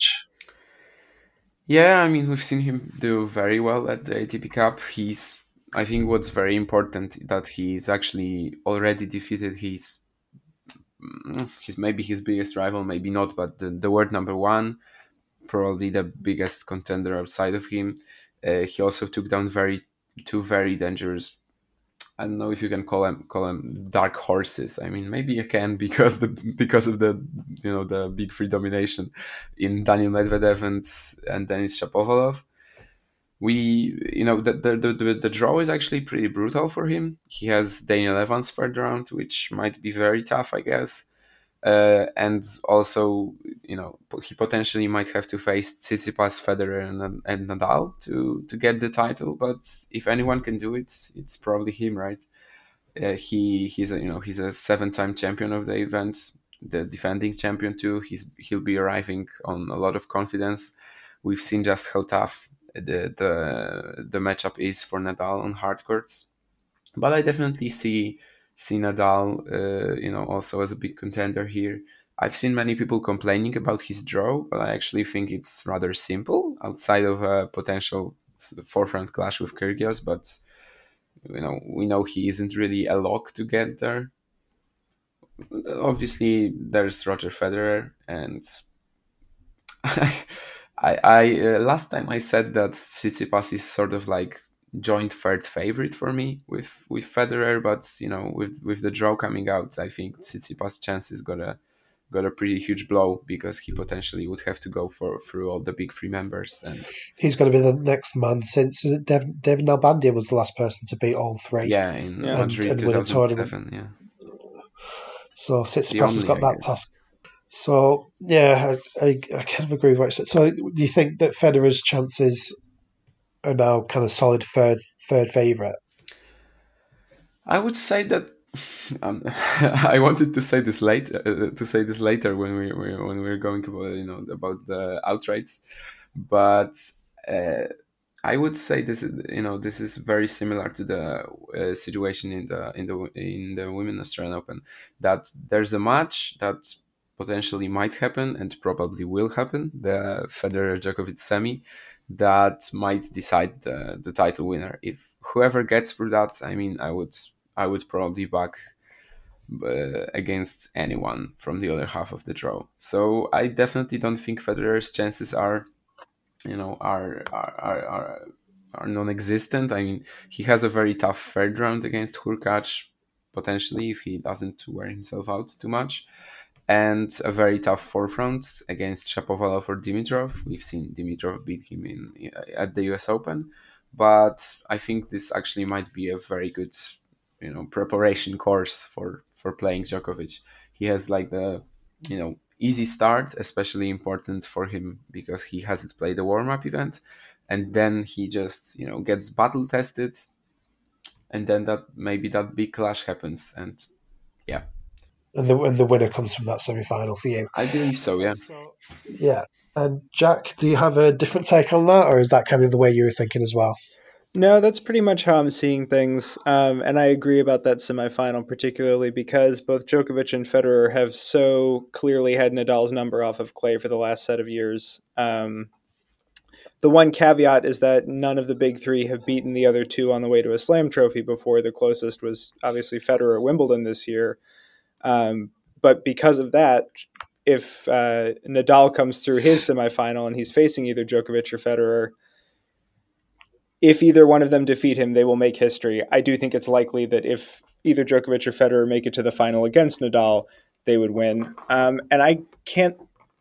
Yeah, I mean, we've seen him do very well at the A T P Cup. He's, I think what's very important that he's actually already defeated his, his maybe his biggest rival, maybe not, but the, the world number one, probably the biggest contender outside of him. Uh, he also took down very two very dangerous, I don't know if you can call them call them dark horses. I mean, maybe you can because the because of the you know the big three domination in Daniil Medvedev and and Denis Shapovalov. We you know the the, the the draw is actually pretty brutal for him. He has Daniel Evans third round, which might be very tough, I guess. Uh, and also, you know, he potentially might have to face Tsitsipas, Federer, and, and Nadal to to get the title. But if anyone can do it, it's probably him, right? Uh, he he's a you know he's a seven-time champion of the event, the defending champion too. He's he'll be arriving on a lot of confidence. We've seen just how tough the the the matchup is for Nadal on hard courts, but I definitely see. see Nadal, uh, you know, also as a big contender here. I've seen many people complaining about his draw, but I actually think it's rather simple outside of a potential forefront clash with Kyrgios. But you know, we know he isn't really a lock to get there. Obviously, there's Roger Federer, and I, I uh, last time I said that Tsitsipas is sort of like joint third favorite for me with with Federer, but you know with with the draw coming out, I think Tsitsipas' chance is gonna got a pretty huge blow because he potentially would have to go for through all the big three members. And he's going to be the next man since is it Dev, David Nalbandian was the last person to beat all three. Yeah, in Yeah. Madrid and two win a thousand seven. tournament. Yeah, So the Tsitsipas has only, got I that guess. task. So yeah, I, I, I kind of agree with what you said. So do you think that Federer's chances are now kind of solid third third favourite? I would say that um, I wanted to say this later. Uh, to say this later when we, we when we were going about you know about the outrights, but uh, I would say this is you know this is very similar to the uh, situation in the in the in the Women's Australian Open. That there's a match that potentially might happen and probably will happen, the Federer Djokovic semi, that might decide the, the title winner. If whoever gets through that, I mean, I would I would probably back uh, against anyone from the other half of the draw. So I definitely don't think Federer's chances are, you know, are are are, are, are non-existent. I mean, he has a very tough third round against Hurkacz, potentially, if he doesn't wear himself out too much, and a very tough fourth round against Shapovalov or Dimitrov. We've seen Dimitrov beat him in at the U S Open, but I think this actually might be a very good, you know, preparation course for for playing Djokovic. He has like the, you know, easy start, especially important for him because he hasn't played a warm-up event, and then he just, you know, gets battle tested, and then that maybe that big clash happens, and yeah. And the and the winner comes from that semi final for you. I believe so, yeah. So, yeah. And Jack, do you have a different take on that, or is that kind of the way you were thinking as well? No, that's pretty much how I'm seeing things. Um, and I agree about that semifinal, particularly because both Djokovic and Federer have so clearly had Nadal's number off of clay for the last set of years. Um, the one caveat is that none of the big three have beaten the other two on the way to a Slam trophy before. The closest was obviously Federer at Wimbledon this year. Um, but because of that, if uh, Nadal comes through his semifinal and he's facing either Djokovic or Federer, if either one of them defeat him, they will make history. I do think it's likely that if either Djokovic or Federer make it to the final against Nadal, they would win. Um, and I can't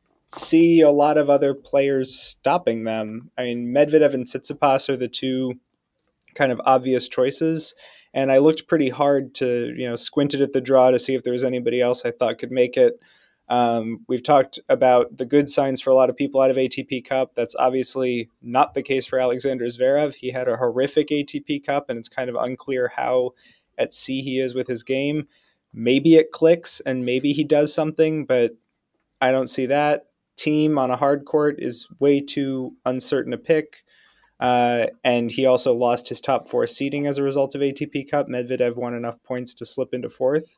see a lot of other players stopping them. I mean, Medvedev and Tsitsipas are the two kind of obvious choices. And I looked pretty hard to, you know, squinted at the draw to see if there was anybody else I thought could make it. Um, we've talked about the good signs for a lot of people out of A T P Cup. That's obviously not the case for Alexander Zverev. He had a horrific A T P Cup, and it's kind of unclear how at sea he is with his game. Maybe it clicks, and maybe he does something, but I don't see that. Team on a hard court is way too uncertain to pick. Uh, and he also lost his top four seeding as a result of A T P Cup. Medvedev won enough points to slip into fourth.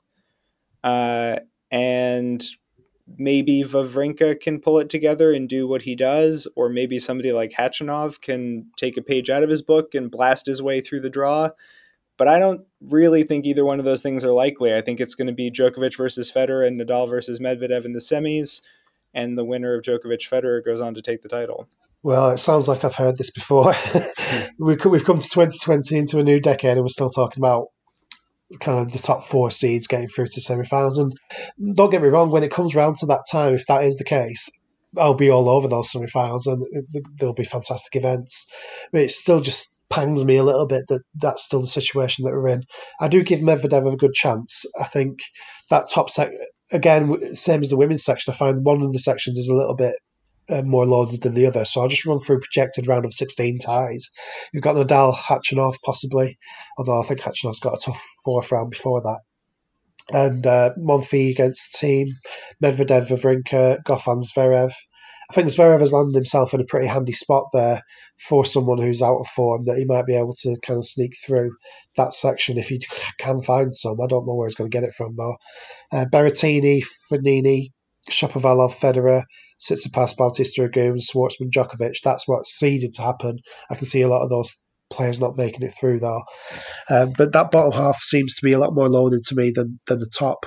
Uh, and maybe Wawrinka can pull it together and do what he does, or maybe somebody like Khachanov can take a page out of his book and blast his way through the draw. But I don't really think either one of those things are likely. I think it's going to be Djokovic versus Federer and Nadal versus Medvedev in the semis, and the winner of Djokovic-Federer goes on to take the title. Well, it sounds like I've heard this before. We've come to twenty twenty, into a new decade, and we're still talking about kind of the top four seeds getting through to semi-finals. And don't get me wrong, when it comes around to that time, if that is the case, I'll be all over those semi-finals, and they'll be fantastic events. But it still just pangs me a little bit that that's still the situation that we're in. I do give Medvedev a good chance. I think that top sec, again, same as the women's section, I find one of the sections is a little bit Uh, more loaded than the other. So I'll just run through projected round of sixteen ties. You've got Nadal, Khachanov possibly, although I think Khachanov's got a tough fourth round before that. And uh, Monfils against Team, Medvedev, Wawrinka, Goffin, Zverev. I think Zverev has landed himself in a pretty handy spot there for someone who's out of form, that he might be able to kind of sneak through that section if he can find some. I don't know where he's going to get it from though. Uh, Berrettini, Fognini, Shapovalov, Federer, Tsitsipas, Bautista Agut, Schwartzman, Djokovic. That's what's seeded to happen. I can see a lot of those players not making it through though. Um, but that bottom half seems to be a lot more loaded to me than than the top.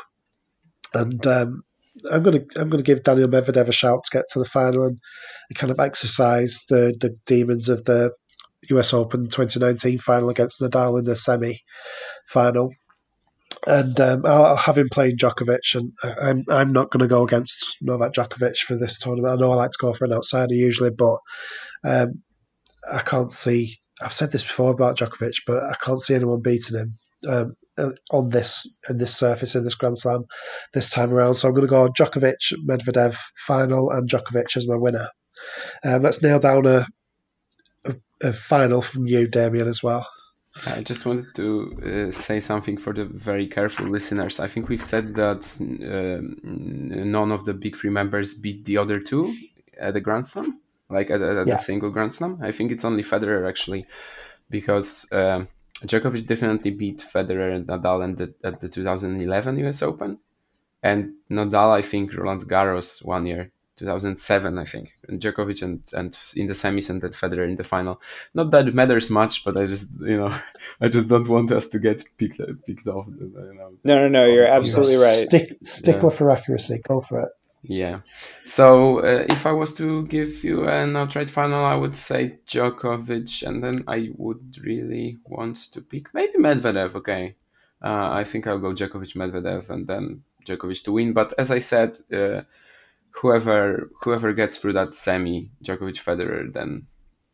And um, I'm gonna I'm gonna give Daniel Medvedev a shout to get to the final and, and kind of exercise the the demons of the U S Open twenty nineteen final against Nadal in the semi final. and um, I'll, I'll have him playing Djokovic, and I- I'm I'm not going to go against Novak Djokovic for this tournament. I know I like to go for an outsider usually, but um, I can't see. I've said this before about Djokovic, but I can't see anyone beating him um, uh, on this in this surface in this Grand Slam this time around. So I'm going to go Djokovic, Medvedev final, and Djokovic as my winner. Um, let's nail down a, a, a final from you, Damien, as well. I just wanted to uh, say something for the very careful listeners. I think we've said that uh, none of the big three members beat the other two at the Grand Slam, like at, at Yeah. a single Grand Slam. I think it's only Federer actually, because um, Djokovic definitely beat Federer and Nadal at the, at the two thousand eleven U S Open, and Nadal, I think, Roland Garros one year, two thousand seven, I think, and Djokovic and, and in the semis and then Federer in the final. Not that it matters much, but I just, you know, I just don't want us to get picked picked off. You know, no, no, no, you're absolutely right. Stick, stickler Yeah. for accuracy. Go for it. Yeah. So uh, if I was to give you an outright final, I would say Djokovic, and then I would really want to pick maybe Medvedev. Okay. Uh, I think I'll go Djokovic, Medvedev, and then Djokovic to win. But as I said, uh, whoever whoever gets through that semi, Djokovic, Federer, then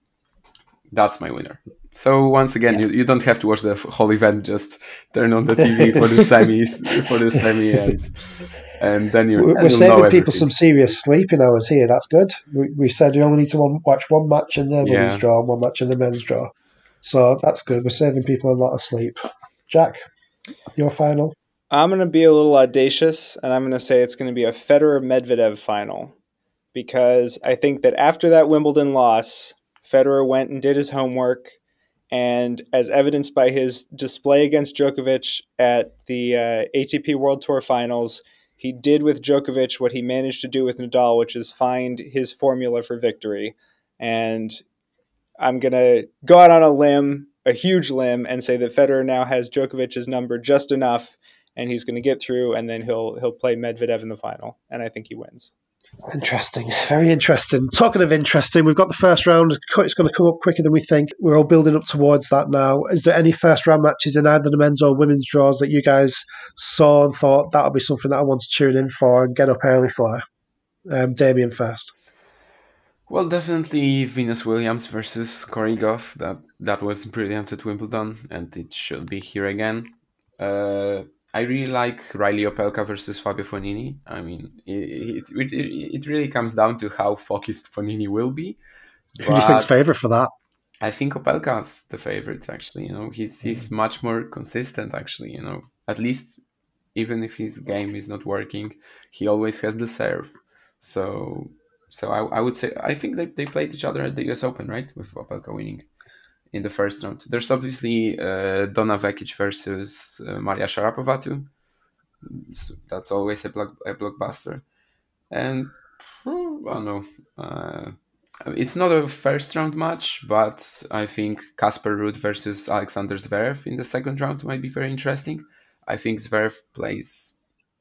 that's my winner. So once again, Yeah. you, you don't have to watch the whole event. Just turn on the T V for the semis, for the semi, and and then you We're and you'll saving know people everything. some serious sleeping hours here. That's good. We, we said you only need to one, watch one match in the women's Yeah. draw and one match in the men's draw. So that's good. We're saving people a lot of sleep. Jack, your final? I'm going to be a little audacious, and I'm going to say it's going to be a Federer-Medvedev final, because I think that after that Wimbledon loss, Federer went and did his homework, and as evidenced by his display against Djokovic at the uh, A T P World Tour Finals, he did with Djokovic what he managed to do with Nadal, which is find his formula for victory. And I'm going to go out on a limb, a huge limb, and say that Federer now has Djokovic's number just enough, and he's going to get through, and then he'll he'll play Medvedev in the final, and I think he wins. Interesting. Very interesting. Talking of interesting, we've got the first round. It's going to come up quicker than we think. We're all building up towards that now. Is there any first round matches in either the men's or women's draws that you guys saw and thought that'll be something that I want to tune in for and get up early for? Um, Damien first. Well, definitely Venus Williams versus Corey Goff. That that was brilliant at Wimbledon, and it should be here again. Uh, I really like Riley Opelka versus Fabio Fognini. I mean, it, it, it, it really comes down to how focused Fognini will be. Who do you think's favourite for that? I think Opelka's the favorite, actually. You know, he's he's much more consistent, actually. You know, at least even if his game is not working, he always has the serve. So, so I, I would say I think they they played each other at the U S Open, right? With Opelka winning in the first round. There's obviously uh, Donna Vekic versus uh, Maria Sharapova too. So that's always a, block, a blockbuster. And oh, I don't know. Uh, it's not a first round match, but I think Casper Ruud versus Alexander Zverev in the second round might be very interesting. I think Zverev plays,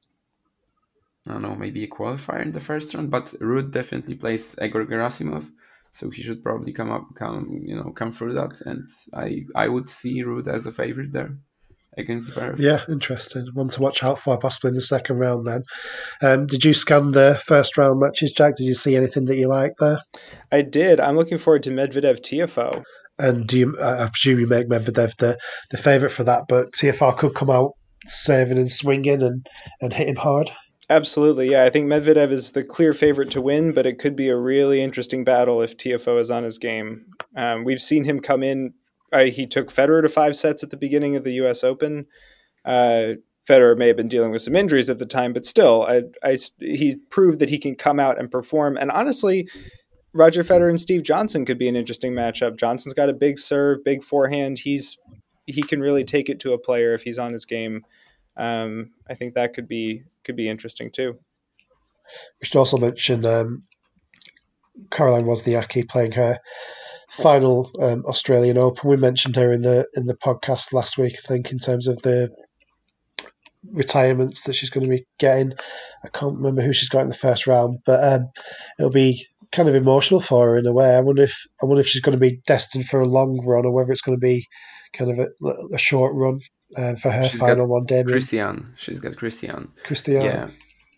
I don't know, maybe a qualifier in the first round, but Ruud definitely plays Egor Gerasimov, so he should probably come up, come you know, come through that. And I, I would see Ruud as a favorite there against Zverev. Yeah, interesting. One to watch out for, possibly in the second round then. Um, did you scan the first round matches, Jack? Did you see anything that you liked there? I did. I'm looking forward to Medvedev T F O. And do you, I presume you make Medvedev the, the favourite for that, but T F R could come out serving and swinging and, and hitting hard? Absolutely, yeah. I think Medvedev is the clear favorite to win, but it could be a really interesting battle if T F O is on his game. Um, we've seen him come in. Uh, he took Federer to five sets at the beginning of the U S Open. Uh, Federer may have been dealing with some injuries at the time, but still, I, I, he proved that he can come out and perform. And honestly, Roger Federer and Steve Johnson could be an interesting matchup. Johnson's got a big serve, big forehand. He's he can really take it to a player if he's on his game. Um, I think that could be could be interesting too. We should also mention um, Caroline Wozniacki playing her final um, Australian Open. We mentioned her in the in the podcast last week, I think, in terms of the retirements that she's going to be getting. I can't remember who she's got in the first round, but um, it'll be kind of emotional for her in a way. I wonder if I wonder if she's going to be destined for a long run or whether it's going to be kind of a, a short run. uh, for her She's final got one, Damien. Christian. She's got Christian. Christian. Yeah.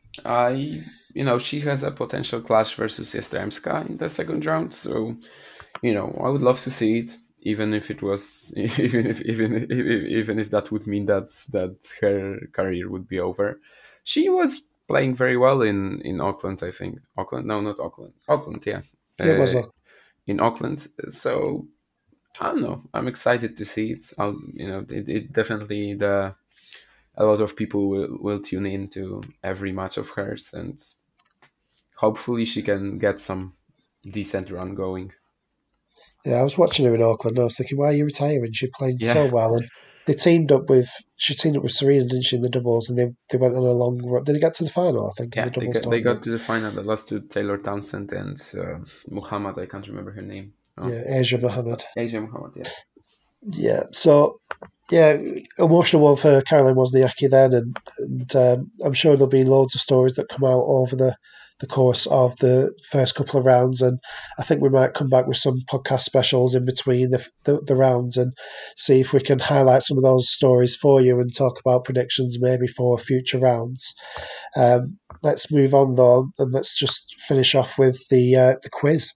I, you know, she has a potential clash versus Yastremska in the second round. So, you know, I would love to see it, even if it was, even if, even if, even if that would mean that that her career would be over. She was playing very well in in Auckland, I think. Auckland, no, not Auckland. Auckland, yeah. It was Uh, a, in Auckland. So I don't know. I'm excited to see it. I'll, you know, it, it definitely the a lot of people will, will tune in to every match of hers, and hopefully she can get some decent run going. yeah, I was watching her in Auckland. I was thinking, why are you retiring? She played Yeah. so well, and they teamed up with she teamed up with Serena, didn't she, in the doubles, and they they went on a long run. Did they get to the final? I think. Yeah, in the they doubles got, they got tournament? to the final. They lost to Taylor Townsend and uh, Muhammad. I can't remember her name. Oh, Yeah, Asia Mohammed. Asia Muhammad, yeah. Yeah, so yeah, emotional one for Caroline Wozniacki then, and, and um, I'm sure there'll be loads of stories that come out over the, the course of the first couple of rounds, and I think we might come back with some podcast specials in between the, the, the rounds and see if we can highlight some of those stories for you and talk about predictions maybe for future rounds. Um, let's move on though, and let's just finish off with the uh, the quiz.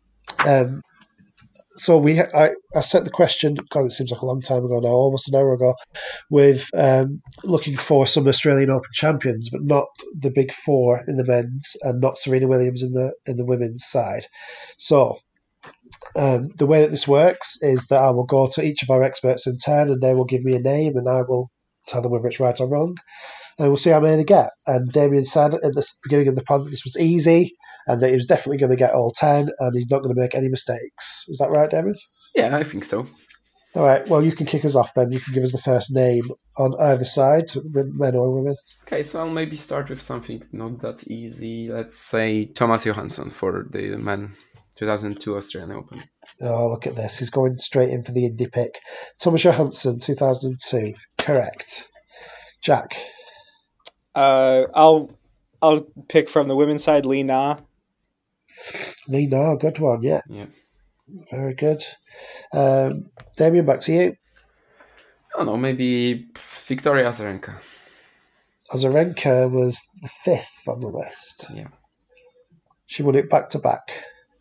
Um, So we, I, I set the question. God, it seems like a long time ago now, almost an hour ago, with um, looking for some Australian Open champions, but not the big four in the men's, and not Serena Williams in the in the women's side. So um, the way that this works is that I will go to each of our experts in turn, and they will give me a name, and I will tell them whether it's right or wrong, and we'll see how many they get. And Damien said at the beginning of the pod that this was easy, and that he was definitely going to get all ten, and he's not going to make any mistakes. Is that right, David? Yeah, I think so. All right, well, you can kick us off then. You can give us the first name on either side, men or women. Okay, so I'll maybe start with something not that easy. Let's say Thomas Johansson for the men two thousand two Australian Open. Oh, look at this. He's going straight in for the indie pick. Thomas Johansson, two thousand two. Correct. Jack? Uh, I'll I'll pick from the women's side, Li Na. Li Na, good one, yeah. Yeah. Very good. Um, Damien, back to you. I don't know, maybe Victoria Azarenka. Azarenka was the fifth on the list. Yeah. She won it back to back.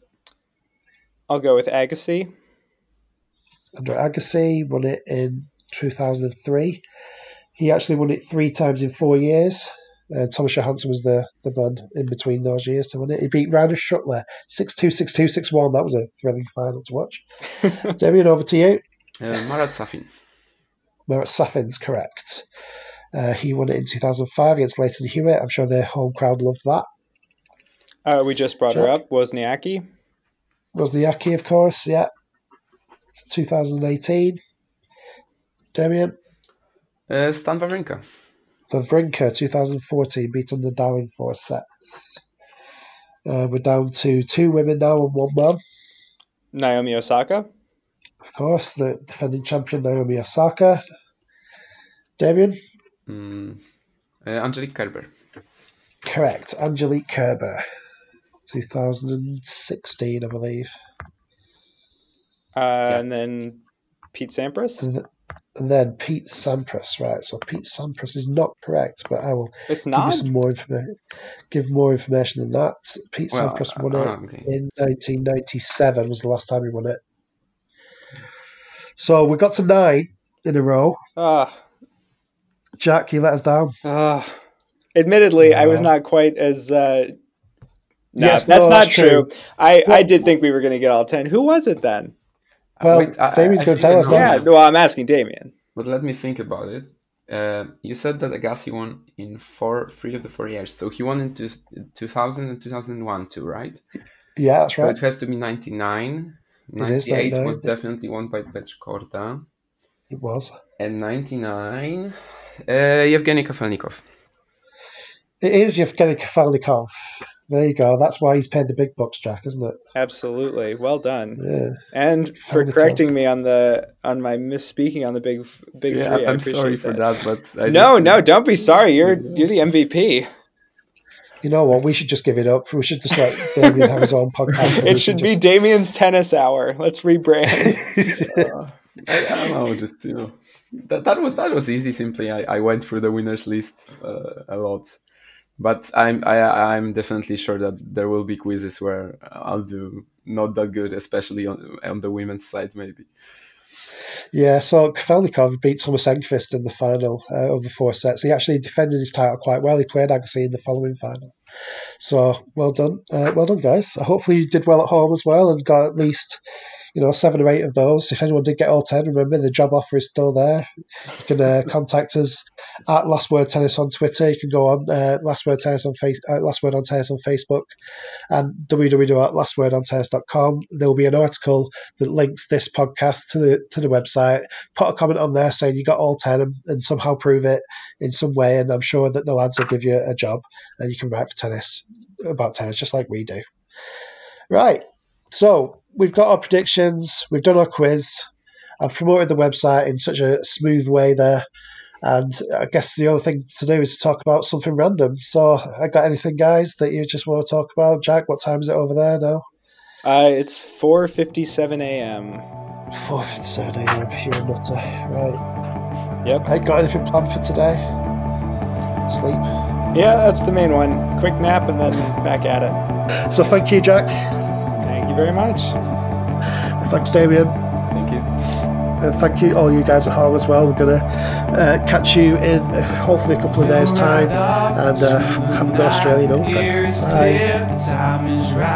I'll go with Agassi. Andre Agassi won it in two thousand three. He actually won it three times in four years. Uh, Thomas Johansson was the, the man in between those years to win it. He beat Ryder Schuttler six two, six two, six one. That was a thrilling final to watch. Damien, over to you. Uh, Marat Safin. Marat Safin's correct. Uh, he won it in two thousand five against Leighton Hewitt. I'm sure the home crowd loved that. Uh, we just brought Sure. her up, Wozniacki. Wozniacki, of course, yeah. two thousand eighteen. Damien? Uh, Stan Wawrinka. Wawrinka, two thousand fourteen, beaten Nadal in four sets. Uh, we're down to two women now and one man. Naomi Osaka. Of course, the defending champion Naomi Osaka. Damien? Mm, uh, Angelique Kerber. Correct. Angelique Kerber. two thousand sixteen, I believe. Uh, Yeah. And then Pete Sampras. And, th- and then Pete Sampras, right? So Pete Sampras is not correct, but I will It's give you not. some more information. Give more information than that. Pete Well, Sampras uh, won uh, it okay. in nineteen ninety-seven. Was the last time he won it. So we got to nine in a row. Ah, Jack, you let us down. ah. Admittedly, I was No. not quite as. Uh... No, Yes, that's no, not that's true. true. I, I Well- did think we were going to get all ten. Who was it then? Well, Wait, I- Damien's I gonna think tell I us know. now. Yeah, well, I'm asking Damien. But let me think about it. Uh, you said that Agassi won in four, three of the four years. So he won in two, two thousand and two thousand one too, right? Yeah, that's So right. it has to be ninety-nine. It is ninety-eight was ninety-nine. definitely won by Petr Korda. It was. And ninety-nine, uh, Yevgeny Kafelnikov. It is Yevgeny Kafelnikov. There you go. That's why he's paid the big bucks, Jack, isn't it? Absolutely, well done, Yeah. and for Kafelnikov. correcting me on the on my misspeaking on the big big Yeah, three. I I'm appreciate sorry for that, but I No, just, no, don't be sorry. You're you're the M V P. You know what? We should just give it up. We should just let Damien have his own podcast. and we It should be just- Damien's tennis hour. Let's rebrand. Uh, I, I don't know, just you know, that that was that was easy. Simply, I, I went through the winners list uh, a lot, but I'm I I'm definitely sure that there will be quizzes where I'll do not that good, especially on on the women's side, maybe. Yeah, so Kafelnikov beat Thomas Enqvist in the final uh, over four sets. He actually defended his title quite well. He played Agassi in the following final. So well done, uh, well done, guys. Hopefully you did well at home as well and got at least, you know, seven or eight of those. If anyone did get all ten, remember the job offer is still there. You can uh, contact us at Last Word Tennis on Twitter. You can go on uh, Last Word Tennis on face uh, Last Word on Tennis on Facebook and w w w dot last word on tennis dot com. There will be an article that links this podcast to the to the website. Put a comment on there saying you got all ten and, and somehow prove it in some way, and I'm sure that the lads will give you a job and you can write for tennis about tennis just like we do. Right. So we've got our predictions. We've done our quiz. I've promoted the website in such a smooth way there. And I guess the other thing to do is to talk about something random. So I got anything, guys, that you just want to talk about? Jack, what time is it over there now? Uh, it's four fifty-seven a.m. four fifty-seven a.m. You're a nutter. Right. Yep. I got anything planned for today? Sleep? Yeah, that's the main one. Quick nap and then back at it. So thank you, Jack. Thank you very much. Thanks, Damien. Thank you. Uh, thank you, all you guys at home as well. We're going to uh, catch you in uh, hopefully a couple of days' time and uh, have a good Australian Open. Bye.